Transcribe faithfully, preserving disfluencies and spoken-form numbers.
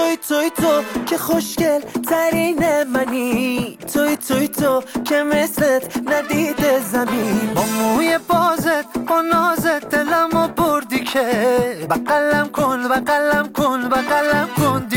توی توی تو که خوشگل ترین منی، توی توی تو که مثلت ندیده زمین. با موی بازت با نازت دلمو بردی که بغلم کن بغلم کن بغلم کن